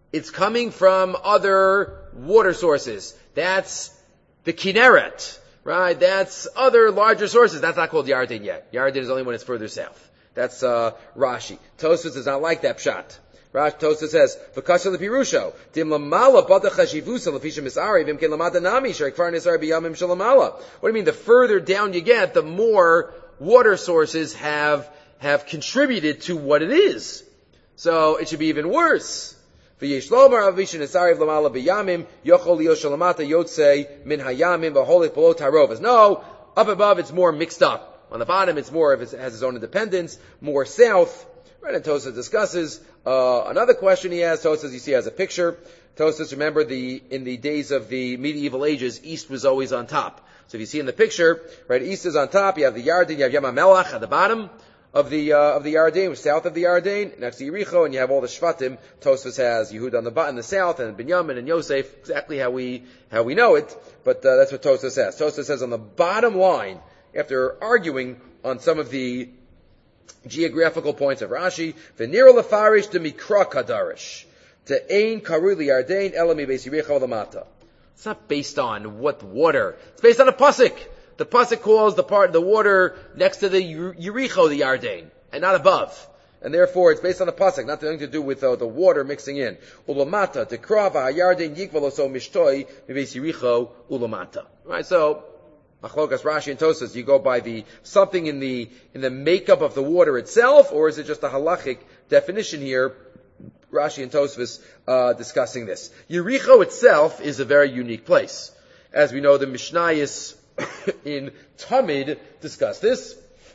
it's coming from other water sources. That's the Kinneret, right? That's other larger sources. That's not called Yarden yet. Yarden is only when it's further south. That's uh, Rashi. Tosfos does not like that pshat. Rashi Tosfos says, "V'kasha lepirusho dim lamala bada chashivusa lefisha misari v'im ken lamada nami sheikfar nisar biyamim shalamala." What do you mean? The further down you get, the more water sources have have contributed to what it is. So it should be even worse. V'yesh lomar avisha nisari v'lamala biyamim yochol liyo shalamata yotze min hayamim v'holit below tarovas. No, up above it's more mixed up. On the bottom, it's more of it has its own independence, more south. Right, and Tosfos discusses uh, another question he has. Tosfos, you see, has a picture. Tosfos, remember, the in the days of the medieval ages, east was always on top. So if you see in the picture, right, east is on top. You have the Yarden, you have Yam HaMelech at the bottom of the uh, of the Yarden, south of the Yarden, next to Yericho, and you have all the Shvatim. Tosfos has Yehuda on the bottom, the south, and Binyamin and Yosef, exactly how we how we know it. But uh, that's what Tosfos says. Tosfos says on the bottom line, after arguing on some of the geographical points of Rashi, v'nira lefarish de mikra kadarish, to ein karu liyardein elami beis Yericho lamata. It's not based on what water. It's based on a pasuk. The pasuk calls the part, the water next to the Yericho the Yarden, and not above. And therefore, it's based on the pasuk, nothing to do with uh, the water mixing in. Ulamata dekra v'hayarden yikvaloso mishtoi beis Yericho ulamata. Right, so. Machlokas Rashi and Tosfos, you go by the something in the in the makeup of the water itself, or is it just a halachic definition here? Rashi and Tosfos uh, discussing this. Yericho itself is a very unique place, as we know. The Mishnayos in Tamid discuss this.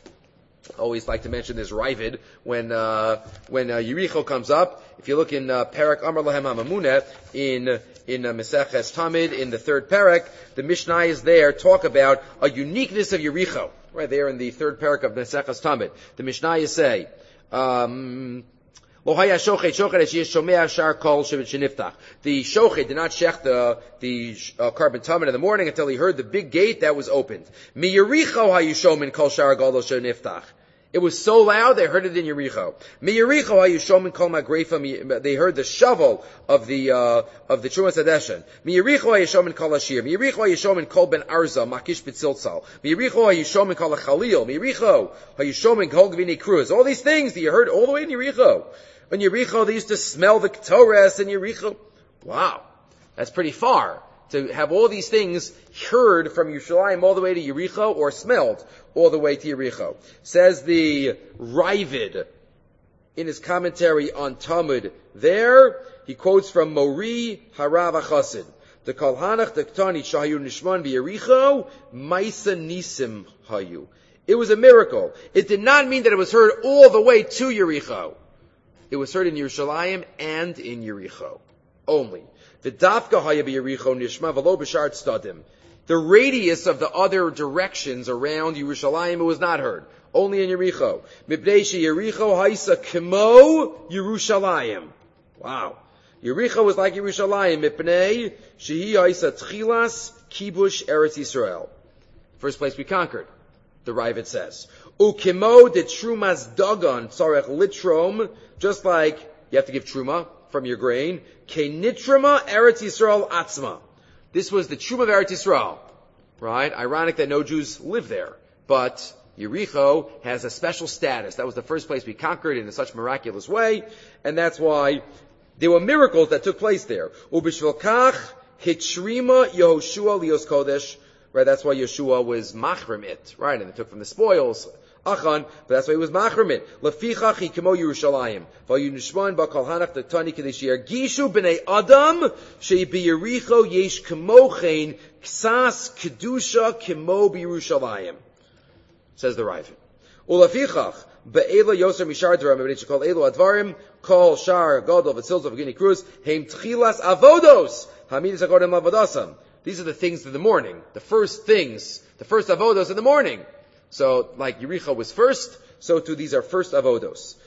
Always like to mention this Ravid when uh, when uh, Yericho comes up. If you look in uh, Perek Amar Lahem HaMamuneh in in uh, Meseches Tamid in the third Perek, the Mishnah is there talk about a uniqueness of Yericho. Right there in the third Perek of Meseches Tamid, the Mishnah is say. Um, the shochet did not shech the, the uh, carbon tamid in the morning until he heard the big gate that was opened. Mi Yericho hayushomin kol shar gadol sheniftach. It was so loud they heard it in Yericho. Mi Yericho hayushomin kol magrefa. They heard the shovel of the uh, of the Trumas Hadeshen. Mi Yericho hayushomin kol ashir. Mi Yericho hayushomin kol ben arza makish b'tziltzal. Mi Yericho hayushomin kol chalil. Mi Yericho hayushomin kol gvini cruz. All these things that you heard all the way in Yericho. In Yericho, they used to smell the Ketores in Yericho. Wow. That's pretty far. To have all these things heard from Yerushalayim all the way to Yericho, or smelled all the way to Yericho. Says the Ravid in his commentary on Talmud there, he quotes from Mori Harav HaChassid. The Kolhanach Dektani Shahayu Nishman V'Yericho Maisa Nisim Hayu. It was a miracle. It did not mean that it was heard all the way to Yericho. It was heard in Yerushalayim and in Yericho only. The dafka haya b'Yericho nishma v'lo b'shar tzadim. The radius of the other directions around Yerushalayim, it was not heard. Only in Yericho. Mipnei sheYericho haisa kemo Yerushalayim. Wow. Yericho was like Yerushalayim. Mipnei shehi haisa tchilas kibush Eretz Yisrael. First place we conquered. The Ravid says. Ukimo de trumas dagon tzarech litrom. Just like you have to give truma from your grain. Ke nitrama Eretz Yisrael atzma. This was the truma of Eretz Yisrael. Right? Ironic that no Jews live there. But Yericho has a special status. That was the first place we conquered in such a miraculous way. And that's why there were miracles that took place there. Ubishvil kach hitrima Yehoshua lios kodesh. Right? That's why Yeshua was machrim it. Right? And they took from the spoils. Achan, but that's why he was machromit. Lefichach hi kemo Yerushalayim. V'yu nishman b'kol hanach t'tani kadesh yergishu b'nei adam shei b'Yericho yesh kemochein ksas kedusha kemo b'Yerushalayim. Says the Ravid. Ulefichach be'ela yoser mishar dvarim b'nei shekol elu advarim kol shar gadol v'tzilzov v'gini cruz heim tchilas avodos hamidus akodem lavadasam. These are the things of the morning. The first things, the first avodos in the morning. So, like Yericho was first, so too these are first avodos.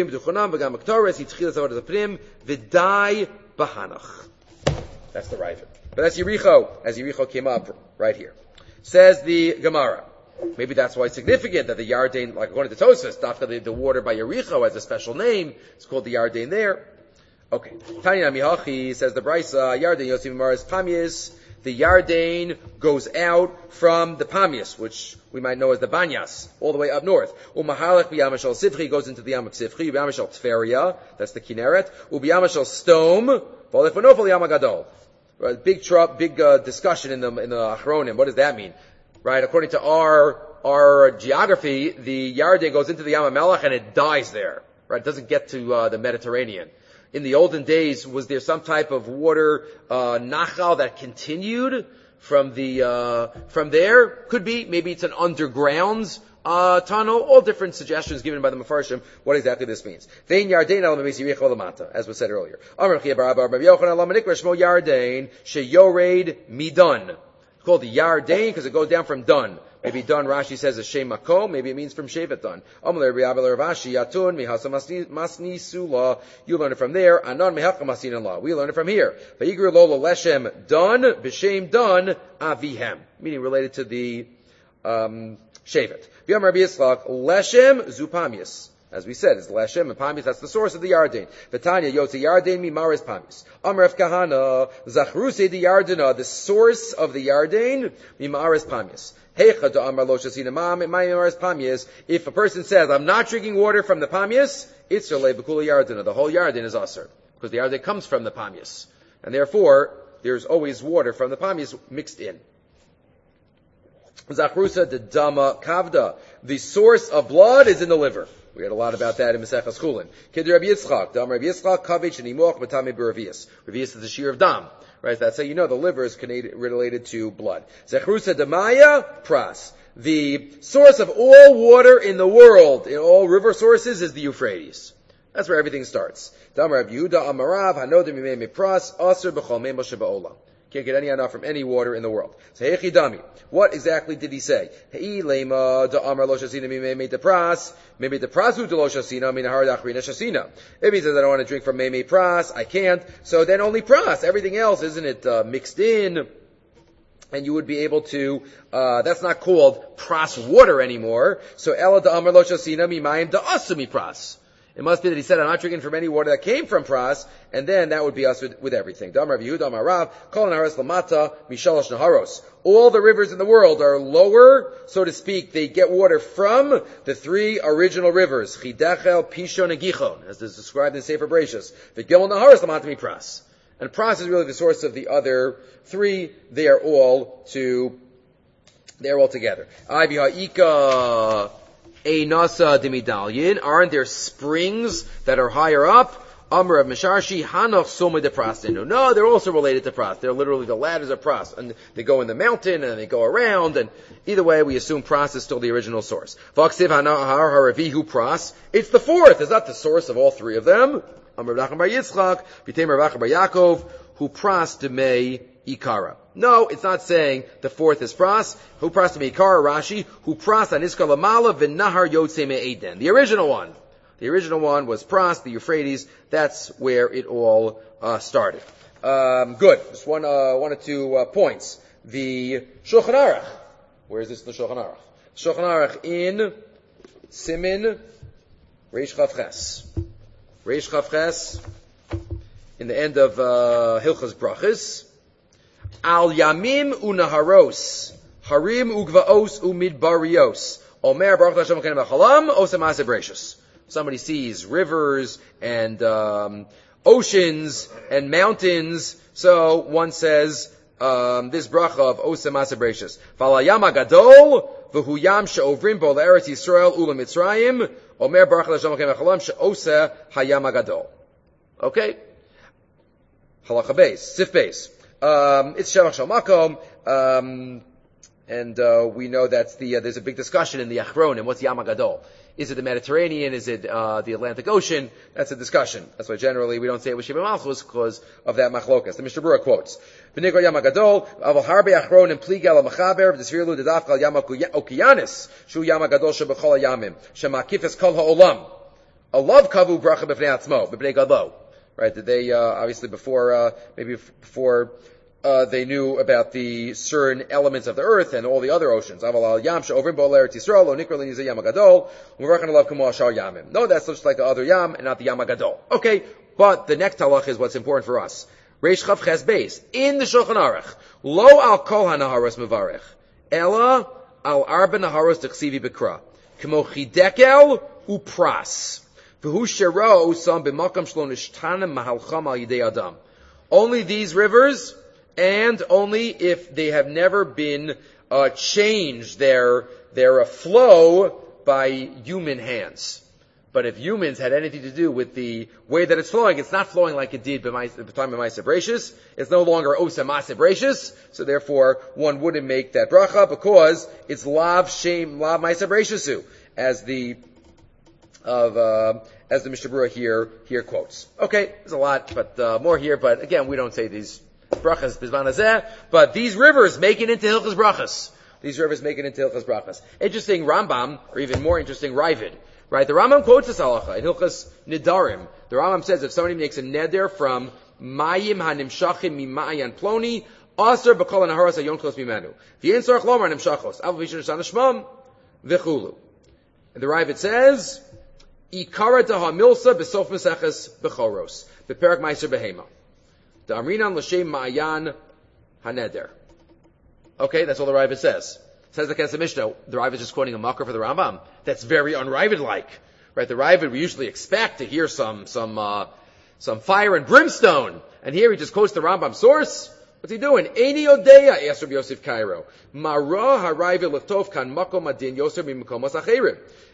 That's the Ravid. But that's Yericho, as Yericho came up right here. Says the Gemara. Maybe that's why it's significant that the Yarden, like according to Tosfos, the, the water by Yericho has a special name. It's called the Yarden there. Okay. Tanya Mihachi says the Brisa, Yarden Yosef Maris Pamias, the Yarden goes out from the Pamias, which we might know as the Banyas, all the way up north. Umahalach b'Yamashal Sifri goes into the Yam of Sifri, b'Yamashal Tveria, that's the Kinneret, u'b'Yamashal Stone, v'olech v'nofel Yam HaGadol. Right, big tr- big uh, discussion in the in the Achronim. What does that mean? Right, according to our our geography, the Yarden goes into the Yam HaMelech and it dies there. Right, it doesn't get to uh, the Mediterranean. In the olden days, was there some type of water uh, nachal that continued from the uh, from there? Could be. Maybe it's an underground uh, tunnel. All different suggestions given by the Mefarshim what exactly this means. Vein Yarden al Lamata, as was said earlier. Amar Chia Bar Abba Rabbi Yochanan Lamanikra Shmo Yarden Sheyored Midon. It's called the Yarden because it goes down from Dun. Maybe Dun, Rashi says, is Shem Makom. Maybe it means from Shevet Dun. Amalei Rabbi Abba Ravashi Yatun Mihasa Masni Sula. You learn it from there. Anan Mehachka Masin Allah. We learn it from here. Vayigru Lola Leshem Dun B'Shem Dun Avihem. Meaning related to the um, Shevet. V'yam Rabbi Yitzchak Leshem Zupamius. As we said, it's Leshem and Pamius, that's the source of the Yarden. V'tanya Yotze Yarden Mimaris Pamius. Amar Rav Kahana, Zachruse the Yardena, the source of the Yarden, Mimaris Pamius. Heicha to Amar Lo Shasina Mam, Mimaris Pamius. If a person says, I'm not drinking water from the Pamius, it's Yolei B'Kula Yardena. The whole Yarden is Asr. Because the Yarden comes from the Pamius. And therefore, there's always water from the Pamius mixed in. Zachrusa de Dama Kavda. The source of blood is in the liver. We had a lot about that in Maseches Chulin. Kid Rabbi Yitzchak, Dam Rabbi Yitzchak, Kavich and Imoch, Matami B'Ravias. Ravias is the shear of Dam. Right, that's how you know the liver is related to blood. Zechrusa Damaya, Pras. The source of all water in the world, in all river sources, is the Euphrates. That's where everything starts. Dam Rabbi Yehuda Amarav, Hanodim Mimei Pras, Aser B'chol Mei Moshe Ba'olam. Can't get any anah from any water in the world. So Hechi Dami. What exactly did he say? Hei lema da amar lo shasina mimei depras. Maybe deprasu de lo shasina minahar dachrina shasina. If he says I don't want to drink from mimei pras, I can't. So then only pras. Everything else, isn't it uh, mixed in? And you would be able to, uh, that's not called pras water anymore. So ela da amar lo shasina mimayim da asumi pras. It must be that he said, I'm not drinking from any water that came from Pras, and then that would be us with, with everything. Damar Yehuda Amar Rav, Kol Naharos Lamata, Mishalosh Naharos. All the rivers in the world are lower, so to speak. They get water from the three original rivers, Chidechel, Pishon, and Gichon, as is described in Sefer Bereshis. The Gimel Naharos Lamata Mi Pras. And Pras is really the source of the other three. They are all to, they're all together. Ibi Ha'ika, Einasa demidalyin, aren't there springs that are higher up? Amr of Misharshi, Hanoch Soma de Prastinu. No, they're also related to Pras. They're literally the ladders of Pras. And they go in the mountain and they go around, and either way we assume Pras is still the original source. Vaksiv Hanahar Haravihu Pras. It's the fourth. Is that the source of all three of them? Amr Nachman Bar Yitzchak, Vitem Rav Bar Yaakov, Hu Pras Demei Ikara. No, it's not saying the fourth is Pras. Hu Pras Demei Ikara, Rashi, Hu Pras Aniska Lamala V'Nahar Yotze Me'eden. The original one. The original one was Pras, the Euphrates. That's where it all uh, started. Um, good. Just one, uh, one or two uh, points. The Shulchan Aruch. Where is this in the Shulchan Aruch? Shulchan Aruch in Simin Reish Chav Ches. Reish Chav Ches in the end of uh, Hilchas Brachas. Al Yamim Unaharos Harim Ugvaos Umidbarios Omer Baruch Hashem Kenem Achalam Osem Aseh Bereshis. Somebody sees rivers and um, oceans and mountains, so one says um, this bracha of Osem Aseh Bereshis. V'alayam Gadol v'hu yam she'ovrim bo le'eretz Yisrael ula Mitzrayim Omer Baruch Hashem Kenem Achalam she'oseh hayam Gadol. Okay, halacha beis, sif beis. Um, it's Shemach Shal Makom, um, and uh, we know that's the uh, there's a big discussion in the Achronim. What's Yam HaGadol? Is it the Mediterranean? Is it uh, the Atlantic Ocean? That's a discussion. That's why generally we don't say it with Sheba Malchus because of that machlokas. The Mishnah Berurah quotes: "V'nikra Yam HaGadol aval harbe Achronim pligel ha'machaber v'desvirlu dedafkal Yam HaOkiyanis shu Yam HaGadol shebechol ha'yamim shemakifes kol ha'olam alav kavu bracha b'fnei atzmo b'bnei Gadlo." Right? Did they uh, obviously before uh, maybe before uh, they knew about the certain elements of the earth and all the other oceans? No, that's just like the other yam and not the Yam HaGadol. Okay, But the next halach is what's important for us. Reish Chav Ches Beis. In the Shulchan Aruch, lo al kol hanaharos mevarech, ela al arba naharos dechsivi bekra, kemo chidekel upras, v'hu shero sam b'makam shlo nishtanem mahalcham al yidei adam. Only these rivers, and only if they have never been uh, changed their their uh, flow by human hands. But if humans had anything to do with the way that it's flowing, it's not flowing like it did at the time of Ma'aseh Bereishis. It's no longer Osa Ma'aseh Bereishis, so therefore one wouldn't make that bracha because it's Lav Shem Lav Ma'aseh Bereishisu, as the of uh, as the Mishnah Berurah here here quotes. Okay, there's a lot, but uh, more here. But again, we don't say these brachas bizman hazeh, but these rivers make it into Hilchas brachas. These rivers make it into Hilchas brachas. Interesting Rambam, or even more interesting Ravid. Right, the Rambam quotes this halacha in Hilchas Nidarim. The Rambam says if somebody makes a neder from Mayim hanimshachim mimayan ploni, aser b'kol hanaharos hayon klos mimenu. V'yin tzarich lomar nimshachos av v'yishon shana shmam v'chulu. And the Ravid says, Ikara daha milsa b'sof meseches b'choros b'perak ma'aser behema. The amrinan l'shem ma'ayan haneder. Okay, that's all the Ravid says. Says the Kesef Mishnah, the Ravid is just quoting a makar for the Rambam. That's very un-Ravid-like. Right, the Ravid we usually expect to hear some, some, uh, some fire and brimstone. And here he just quotes the Rambam source. What's he doing? Eini odeya, asked Rabbi Yosef Cairo. Mara haravid l'tov kan makom adin Yosef mimkomos acherim.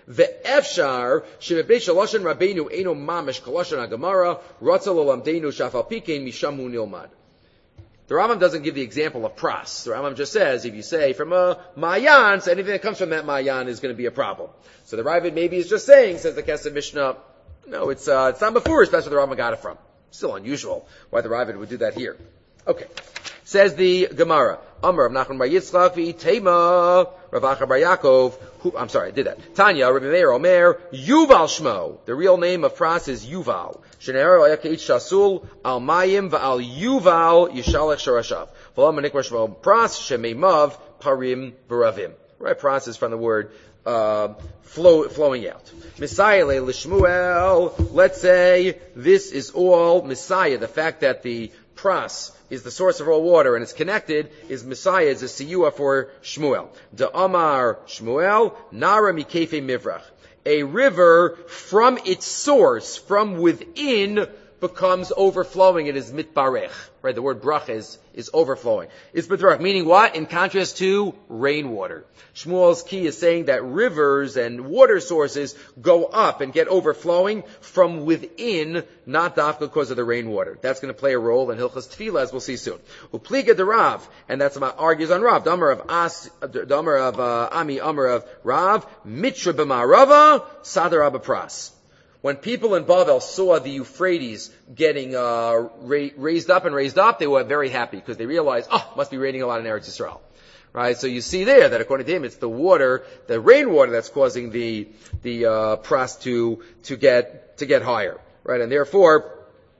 Ve'efshar shebebei shaloshen rabbeinu eino mamish koloshen hagemara ratza lolamdeinu shafal pikein mishamu nilmad. The Rambam doesn't give the example of pras. The Rambam just says, if you say from a Mayan, so anything that comes from that Mayan is going to be a problem. So the Ravid maybe is just saying, says the Kesef Mishnah, no, it's, uh, it's not Mefurish, that's where the Rambam got it from. Still unusual why the Ravid would do that here. Okay. Says the Gemara, Amar of Nachman bar Yitzchak v'Tema Rav Acha bar Yaakov. Who, I'm sorry, I did that. Tanya, Rabbi Meir Omer, Yuval Shmo. The real name of Pras is Yuval. Shenera Ayakeit Shasul Al Mayim v'Al Yuval Yishalech Shorashav. V'Lam Nikra Shmo Pras Shemeimav Parim V'Ravim. Right, Pras is from the word uh, flow, flowing out. Messiah L'Shmuel. Let's say this is all Messiah. The fact that the Pras is the source of all water and it's connected is Messiah, is a siyua for Shmuel. Da Amar Shmuel, Nara Mikefe Mivrach. A river from its source, from within, becomes overflowing. It is mitbarech. Right, the word brach is, is overflowing. It's mitbarech, meaning what? In contrast to rainwater. Shmuel's key is saying that rivers and water sources go up and get overflowing from within, not dafka because of the rainwater. That's going to play a role in Hilchas Tefillah, as we'll see soon. Upliga de Rav, and that's about argues on Rav. Damar of As, Damar of uh, Ami, Amar of Rav, Mitra b'Marava, Sadar Abapras. When people in Bavel saw the Euphrates getting uh, ra- raised up and raised up, they were very happy because they realized, oh, must be raining a lot in Eretz Yisrael. Right, so you see there that according to him, it's the water, the rainwater that's causing the the uh, pras to to get to get higher. Right, and therefore,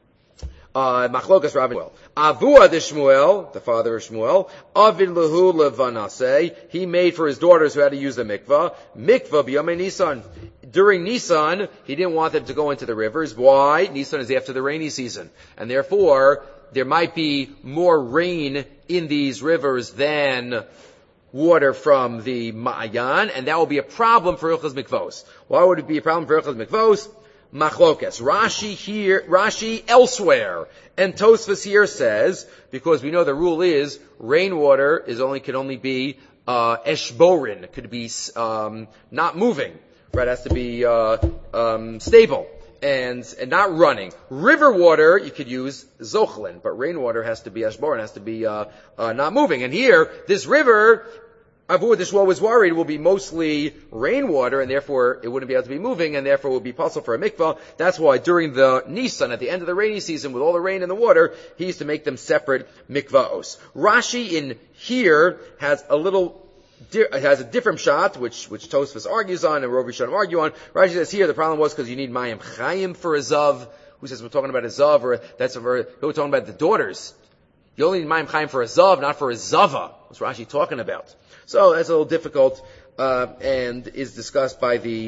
uh, machlokas Rav and Shmuel. Avua de Shmuel, the father of Shmuel, Avin lehu levanase, he made for his daughters who had to use the mikvah, mikvah b'yamei Nisan. During Nisan, he didn't want them to go into the rivers. Why? Nisan is after the rainy season. And therefore, there might be more rain in these rivers than water from the Ma'ayan, and that will be a problem for Hilchas Mikvos. Why would it be a problem for Hilchas Mikvos? Machlokes. Rashi here, Rashi elsewhere, and Tosfos here says, because we know the rule is, rainwater is only, can only be, uh, eshborin. It could be, um, not moving. Right, it has to be, uh, um, stable. And, and not running. River water, you could use zochlin, but rainwater has to be ashborin, has to be, uh, uh, not moving. And here, this river, Avu Dishwa was worried, will be mostly rainwater, and therefore it wouldn't be able to be moving, and therefore it would be possible for a mikvah. That's why during the Nisan, at the end of the rainy season, with all the rain in the water, he used to make them separate mikvahos. Rashi in here has a little, It has a different shot, which which Tosfos argues on and Rov Rishonim argue on. Rashi says here the problem was because you need Mayim Chayim for a Zav. Who says we're talking about a Zav, or that's a, we're talking about the daughters. You only need Mayim Chayim for a Zav, not for a Zava. What's Rashi talking about? So that's a little difficult, uh, and is discussed by the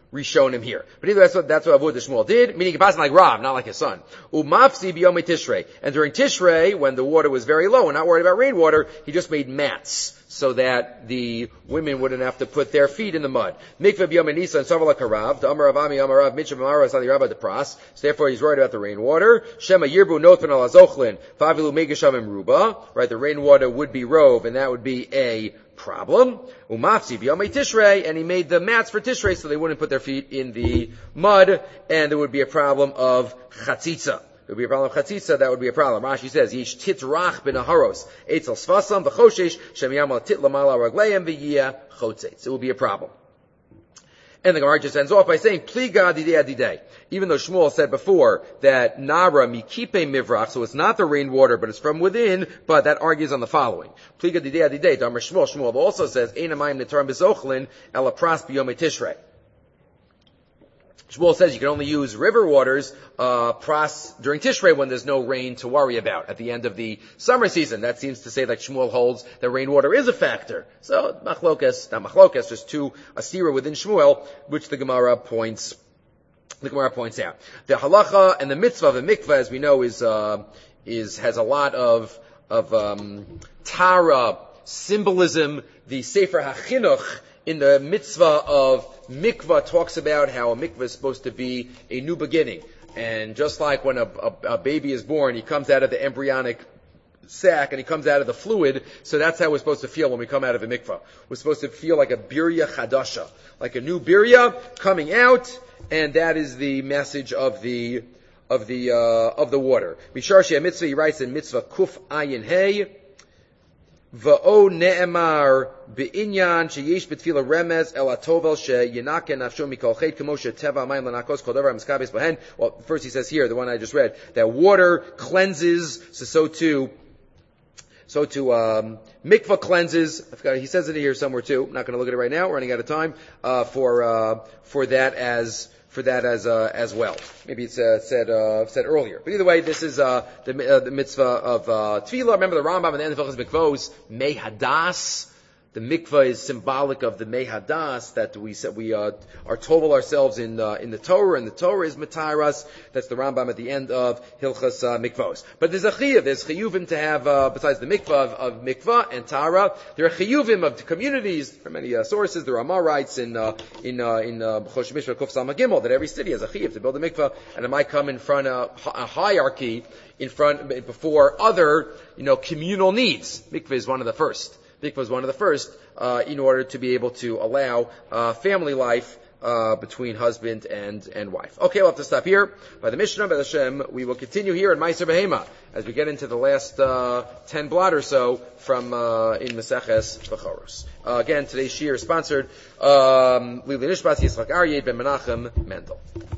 Rishonim here. But either that's what, that's what Avud Shmuel did, meaning Gebasan like Rav, not like his son. Umafsi biyomei Tishrei. And during Tishrei, when the water was very low and not worried about rainwater, he just made mats so that the women wouldn't have to put their feet in the mud. Mikveh biyomei Nisan savala karav, the Amar Avami Amar Rav Mitcham Amar Sali Rabba Depras. So therefore he's worried about the rainwater. Shema Yirbu Notvan al Azochlin, Favilu Megashavim Ruba. Right, the rainwater would be rove, and that would be a problem. Umafsi b'yomei Tishrei, and he made the mats for Tishrei so they wouldn't put their feet in the mud, and there would be a problem of chatzitza. There would be a problem of chatzitza, that would be a problem. Rashi says, Yish titrach b'naharos, eitzel svasam v'choshesh, shem yamal tit lamala ragleim v'yia chotzetz. It will be a problem. And the Gemara just ends off by saying, Pliga adidei adidei. Even though Shmuel said before that Nara mikipe mivrach, so it's not the rainwater, but it's from within, but that argues on the following. Pliga adidei adidei, Damar Shmuel, Shmuel also says, Ein amayim netarim bezochlin, ela pras b'yomei Tishrei. Shmuel says you can only use river waters, uh, pras, during Tishrei when there's no rain to worry about at the end of the summer season. That seems to say that Shmuel holds that rainwater is a factor. So, machlokas, not machlokas, just two asira within Shmuel, which the Gemara points, the Gemara points out. The halacha and the mitzvah of the mikveh, as we know, is, uh, is, has a lot of, of, um, tara, symbolism. The Sefer HaChinuch, in the mitzvah of mikvah, talks about how a mikvah is supposed to be a new beginning. And just like when a, a, a baby is born, he comes out of the embryonic sac and he comes out of the fluid, so that's how we're supposed to feel when we come out of a mikvah. We're supposed to feel like a birya chadasha, like a new birya coming out, and that is the message of the of the uh, of the water. Mishar Shei Mitzvah, he writes in Mitzvah Kuf Ayin Hey, Va'o ne'emar be'inyan sheyesh betfila remez el atovel she'yinaken nafsho mikol chet kamo she'teva amayim lanakos kol davar miskabes bohen. Well, first he says here, the one I just read, that water cleanses, so so too, so too, um, mikvah cleanses. I've got, he says it here somewhere too. I'm not going to look at it right now. We're running out of time, uh, for, uh, for that as, for that as uh, as well. Maybe it's uh, said uh, said earlier. But either way, this is uh, the, uh, the mitzvah of uh, tefillah. Remember the Rambam in the end of Hilchos Mikvos, Mei Hadas. The mikvah is symbolic of the Mei Hadas that we said we uh, are told ourselves in uh, in the Torah, and the Torah is Mataras. That's the Rambam at the end of Hilchos uh, Mikvos. But there's a chiyuv. There's chiyuvim to have uh, besides the mikvah of, of mikvah and Tara. There are chiyuvim of the communities from many uh, sources. The Ramah writes in uh, in uh, in Chosh Mishra Kuf Salma Gimel that every city has a chiyuv to build a mikvah, and it might come in front of a hierarchy in front before other you know communal needs. Mikvah is one of the first. Mikvah was one of the first, uh, in order to be able to allow, uh, family life, uh, between husband and, and wife. Okay, we'll have to stop here. By the Mishnah, by the Hashem, we will continue here in Meiser Behema as we get into the last, uh, ten blot or so from, uh, in Meseches Bechoros. Uh, again, today's shiur is sponsored, um, Lili Nishbas Yitzchak Aryeh ben Menachem Mendel.